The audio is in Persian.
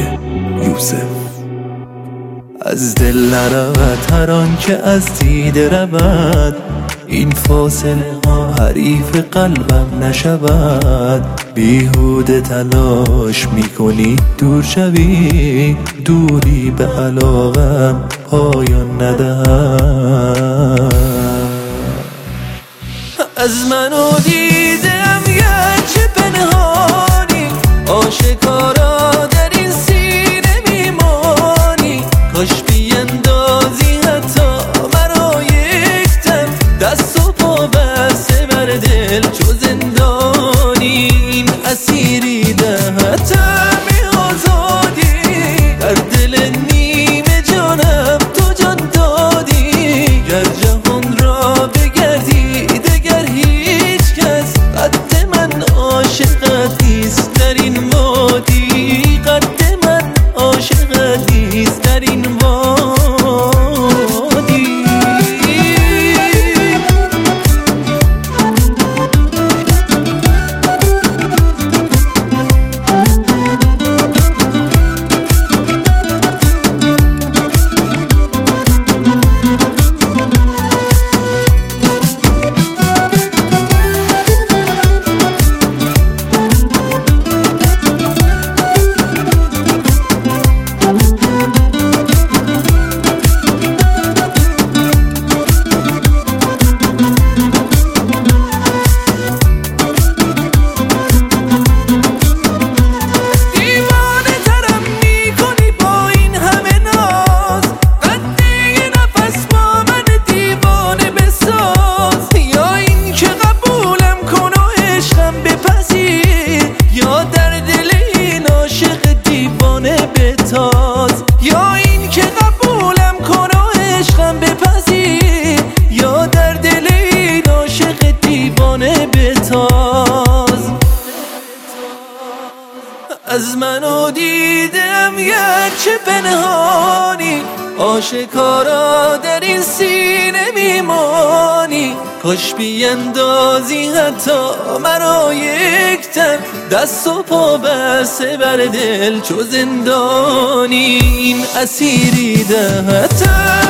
یوسف. از دل نرود هر آن که از دیده رود، این فاصله ها حریف قلبم نشود. بیهوده تلاش میکنی دور شوی، دوری به علاقم پایان ندهد. از منو دیدم گرچه پنهانی، آشکارا در این سینه میمانی. کاش بیندازی حتی مرا یک دم، دست و پا بسته بر دل چو زندانی. این اسیری ده طعم آزادی، در دل نیمه جانم تو جان دادی. گر جهان را بگردی دگر هیچ کس قد من عاشقت نیست در این وادی. قد من عاشقت نیست در این وادی. یا این که قبولم کن و عشقم بپذیر، یا در دل این عاشق دیوانه بتاز. از منو دیدم گرچه پنهانی، آشکارا در این سینه میمانی. کاش بیندازی حتی مرا یک دم، دست و پا بسته بر دل چو زندانی. این اسیری ده